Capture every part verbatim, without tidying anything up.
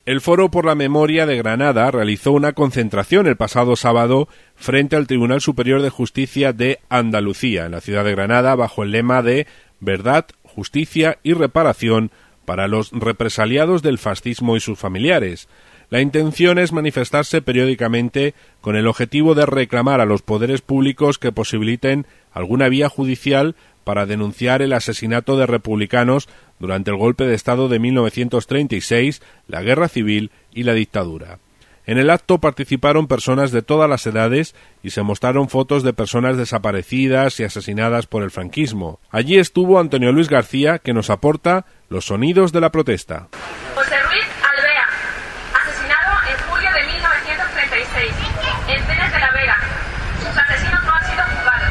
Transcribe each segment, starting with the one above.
El Foro por la Memoria de Granada realizó una concentración el pasado sábado frente al Tribunal Superior de Justicia de Andalucía, en la ciudad de Granada, bajo el lema de Verdad, Justicia y Reparación para los represaliados del fascismo y sus familiares. La intención es manifestarse periódicamente con el objetivo de reclamar a los poderes públicos que posibiliten alguna vía judicial para denunciar el asesinato de republicanos durante el golpe de Estado de mil novecientos treinta y seis, la Guerra Civil y la dictadura. En el acto participaron personas de todas las edades y se mostraron fotos de personas desaparecidas y asesinadas por el franquismo. Allí estuvo Antonio Luis García, que nos aporta los sonidos de la protesta. José Ruiz Alvea, asesinado en julio de mil novecientos treinta y seis, en Tenes de la Vega. Sus asesinos no han sido juzgados.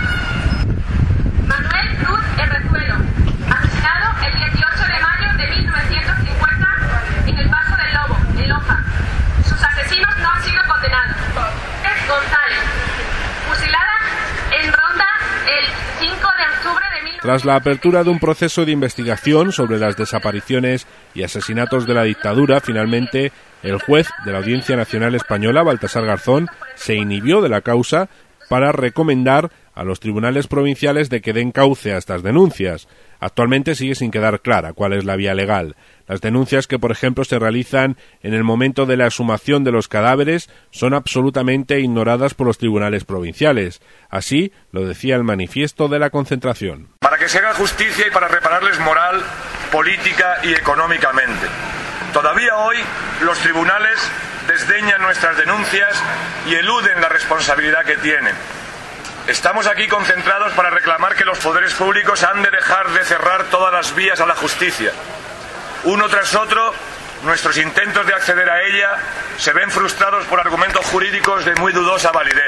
Manuel Cruz Herrezuelo, asesinado el dieciocho de mayo de mil novecientos cincuenta en el Paso del Lobo, en Loja. Sus asesinos no han sido condenados. González, fusilada en Ronda el cinco de octubre de mil novecientos... Tras la apertura de un proceso de investigación sobre las desapariciones y asesinatos de la dictadura, finalmente el juez de la Audiencia Nacional Española, Baltasar Garzón, se inhibió de la causa para recomendar a los tribunales provinciales de que den cauce a estas denuncias. Actualmente sigue sin quedar clara cuál es la vía legal. Las denuncias que, por ejemplo, se realizan en el momento de la exhumación de los cadáveres son absolutamente ignoradas por los tribunales provinciales. Así lo decía el manifiesto de la concentración. Para que se haga justicia y para repararles moral, política y económicamente. Todavía hoy los tribunales desdeñan nuestras denuncias y eluden la responsabilidad que tienen. Estamos aquí concentrados para reclamar que los poderes públicos han de dejar de cerrar todas las vías a la justicia. Uno tras otro, nuestros intentos de acceder a ella se ven frustrados por argumentos jurídicos de muy dudosa validez.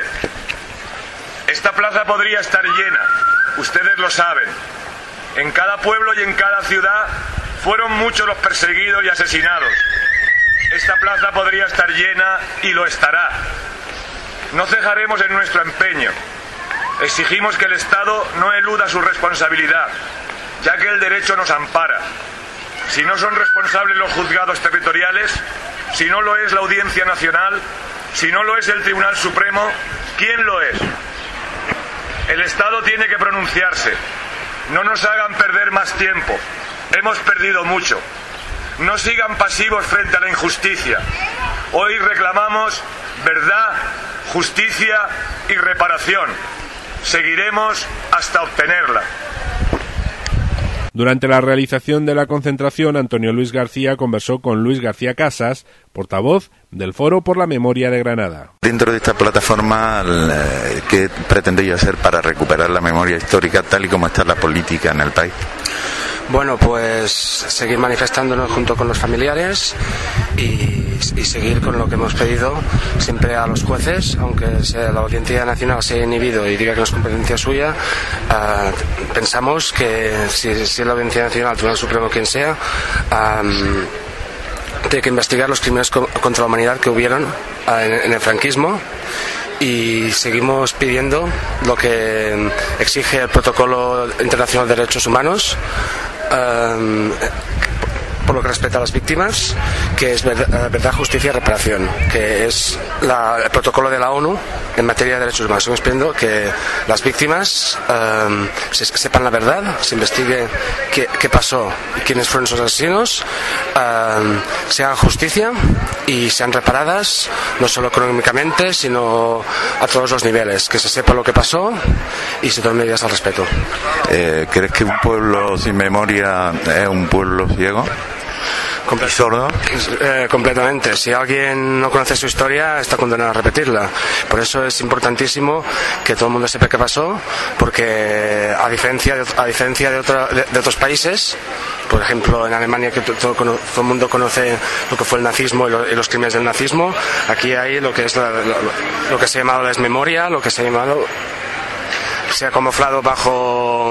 Esta plaza podría estar llena, ustedes lo saben. En cada pueblo y en cada ciudad fueron muchos los perseguidos y asesinados. Esta plaza podría estar llena y lo estará. No cejaremos en nuestro empeño. Exigimos que el Estado no eluda su responsabilidad, ya que el derecho nos ampara. Si no son responsables los juzgados territoriales, si no lo es la Audiencia Nacional, si no lo es el Tribunal Supremo, ¿quién lo es? El Estado tiene que pronunciarse. No nos hagan perder más tiempo. Hemos perdido mucho. No sigan pasivos frente a la injusticia. Hoy reclamamos verdad, justicia y reparación. Seguiremos hasta obtenerla. Durante la realización de la concentración, Antonio Luis García conversó con Luis García Casas, portavoz del Foro por la Memoria de Granada. Dentro de esta plataforma, ¿qué pretendéis hacer para recuperar la memoria histórica tal y como está la política en el país? Bueno, pues seguir manifestándonos junto con los familiares y, y seguir con lo que hemos pedido siempre a los jueces, aunque sea la Audiencia Nacional se haya inhibido y diga que no es competencia suya. Uh, pensamos que si, si es la Audiencia Nacional, el Tribunal Supremo, quien sea, um, tiene que investigar los crímenes co- contra la humanidad que hubieron uh, en, en el franquismo. Y seguimos pidiendo lo que exige el Protocolo Internacional de Derechos Humanos, um, por lo que respecta a las víctimas, que es verdad, verdad justicia y reparación, que es la, el protocolo de la ONU en materia de derechos humanos. Estamos pidiendo que las víctimas um, se, sepan la verdad, se investigue qué, qué pasó y quiénes fueron esos asesinos, um, se haga justicia y sean reparadas, no solo económicamente, sino a todos los niveles, que se sepa lo que pasó y se tomen medidas al respecto. Eh, ¿Crees que un pueblo sin memoria es un pueblo ciego? Comple- ¿Sordo? Eh, completamente. Si alguien no conoce su historia, está condenado a repetirla. Por eso es importantísimo que todo el mundo sepa qué pasó, porque a diferencia de, a diferencia de, otra, de, de otros países, por ejemplo en Alemania, que todo, todo el mundo conoce lo que fue el nazismo y, lo, y los crímenes del nazismo, aquí hay lo que es la, lo, lo que se ha llamado la desmemoria, lo que se ha llamado se ha camuflado bajo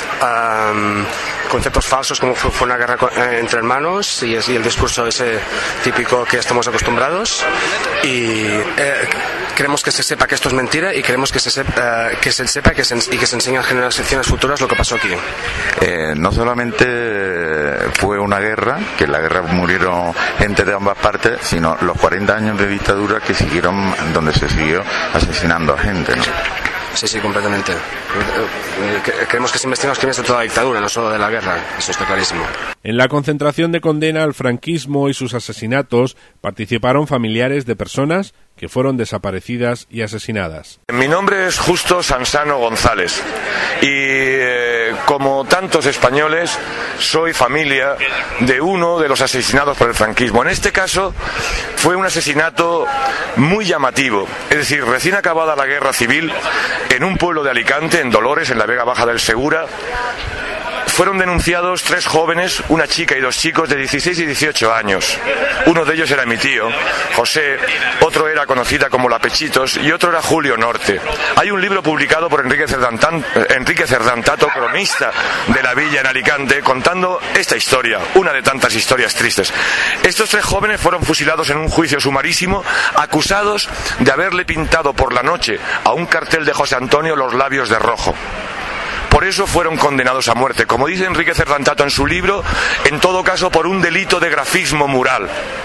um, conceptos falsos como fue una guerra entre hermanos y, es, y el discurso ese típico que estamos acostumbrados, y eh, queremos que se sepa que esto es mentira y queremos que se sepa, uh, que se sepa que se, y que se enseñe a generaciones futuras lo que pasó aquí. Eh, no solamente eh, fue una guerra, que en la guerra murieron gente de ambas partes, sino los cuarenta años de dictadura que siguieron, donde se siguió asesinando a gente, ¿no? Sí, sí, completamente. Creemos que se investigan los crímenes de toda la dictadura, no solo de la guerra, eso está clarísimo. En la concentración de condena al franquismo y sus asesinatos participaron familiares de personas que fueron desaparecidas y asesinadas. Mi nombre es Justo Sansano González y eh, como tantos españoles soy familia de uno de los asesinados por el franquismo. En este caso fue un asesinato muy llamativo, es decir, recién acabada la guerra civil, en un pueblo de Alicante, en Dolores, en la Vega Baja del Segura, fueron denunciados tres jóvenes, una chica y dos chicos de dieciséis y dieciocho años. Uno de ellos era mi tío, José, otro era conocida como La Pechitos y otro era Julio Norte. Hay un libro publicado por Enrique Cerdantán, Enrique Cerdantato, cronista de la villa en Alicante, contando esta historia, una de tantas historias tristes. Estos tres jóvenes fueron fusilados en un juicio sumarísimo, acusados de haberle pintado por la noche a un cartel de José Antonio los labios de rojo. Por eso fueron condenados a muerte, como dice Enrique Cerdantato en su libro, en todo caso por un delito de grafismo mural.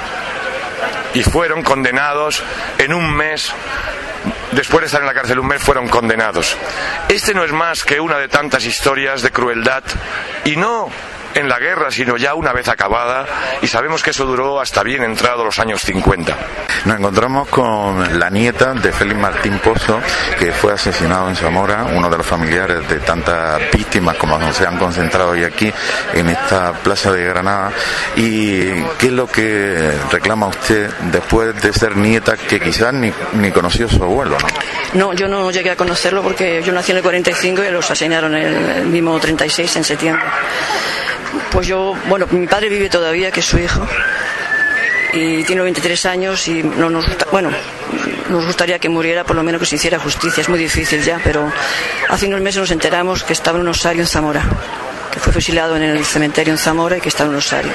Y fueron condenados en un mes, después de estar en la cárcel un mes, fueron condenados. Este no es más que una de tantas historias de crueldad, y no en la guerra, sino ya una vez acabada, y sabemos que eso duró hasta bien entrado los años cincuenta. Nos encontramos con la nieta de Félix Martín Pozo, que fue asesinado en Zamora, uno de los familiares de tantas víctimas como se han concentrado hoy aquí en esta plaza de Granada. ¿Y qué es lo que reclama usted después de ser nieta, que quizás ni, ni conoció a su abuelo, ¿no? No, yo no llegué a conocerlo porque yo nací en el cuarenta y cinco y los asesinaron en el mismo treinta y seis, en septiembre. Pues yo, bueno, mi padre vive todavía, que es su hijo, y tiene veintitrés años y no nos gusta, bueno, nos gustaría que muriera, por lo menos que se hiciera justicia. Es muy difícil ya, pero hace unos meses nos enteramos que estaba en un osario en Zamora, que fue fusilado en el cementerio en Zamora y que está en un osario.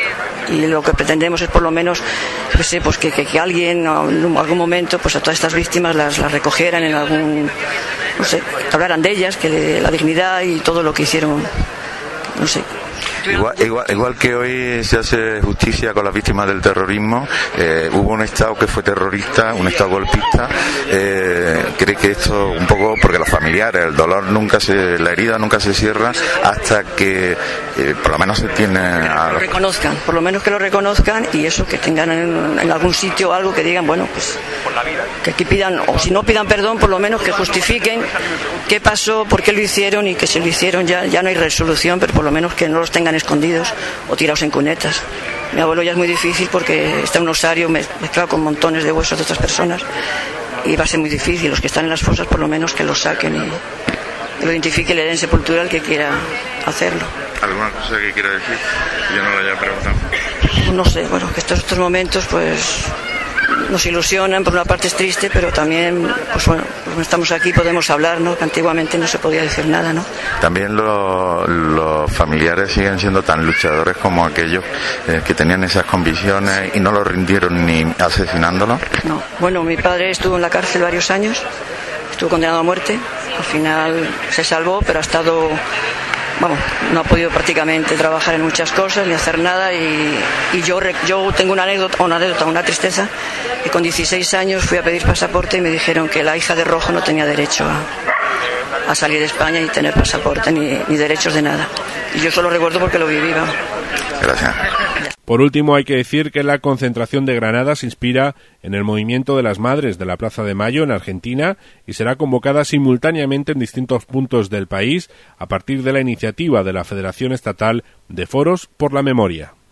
Y lo que pretendemos es por lo menos, yo qué sé, pues que, que, que alguien en algún momento pues a todas estas víctimas las, las recogieran en algún, no sé, que hablaran de ellas, que de la dignidad y todo lo que hicieron, no sé. Igual, igual, igual que hoy se hace justicia con las víctimas del terrorismo, eh, hubo un Estado que fue terrorista, un Estado golpista. Eh, ¿Cree que esto un poco, porque los familiares, el dolor nunca se, la herida nunca se cierra hasta que eh, por lo menos se tiene a... Lo reconozcan, por lo menos que lo reconozcan, y eso, que tengan en, en algún sitio algo que digan, bueno, pues que aquí pidan, o si no pidan perdón, por lo menos que justifiquen qué pasó, por qué lo hicieron, y que si lo hicieron ya, ya no hay resolución, pero por lo menos que no los tengan escondidos o tirados en cunetas. Mi abuelo ya es muy difícil porque está en un osario mezclado con montones de huesos de otras personas y va a ser muy difícil. Los que están en las fosas, por lo menos que lo saquen y, y lo identifique y le den sepultura al que quiera hacerlo. ¿Alguna cosa que quiera decir? Yo no lo haya preguntado. No sé, bueno, que estos, estos momentos pues nos ilusionan, por una parte es triste, pero también, pues bueno, pues estamos aquí, podemos hablar, ¿no? Que antiguamente no se podía decir nada, ¿no? También lo, los familiares siguen siendo tan luchadores como aquellos eh, que tenían esas convicciones y no lo rindieron ni asesinándolo. No, bueno, mi padre estuvo en la cárcel varios años, estuvo condenado a muerte, al final se salvó, pero ha estado... Vamos, no ha podido prácticamente trabajar en muchas cosas ni hacer nada, y, y yo, yo tengo una anécdota, una anécdota, una tristeza, que con dieciséis años fui a pedir pasaporte y me dijeron que la hija de Rojo no tenía derecho a, a salir de España y tener pasaporte ni, ni derechos de nada. Y yo solo recuerdo porque lo viví. Gracias. Por último, hay que decir que la concentración de Granada se inspira en el movimiento de las Madres de la Plaza de Mayo en Argentina y será convocada simultáneamente en distintos puntos del país a partir de la iniciativa de la Federación Estatal de Foros por la Memoria.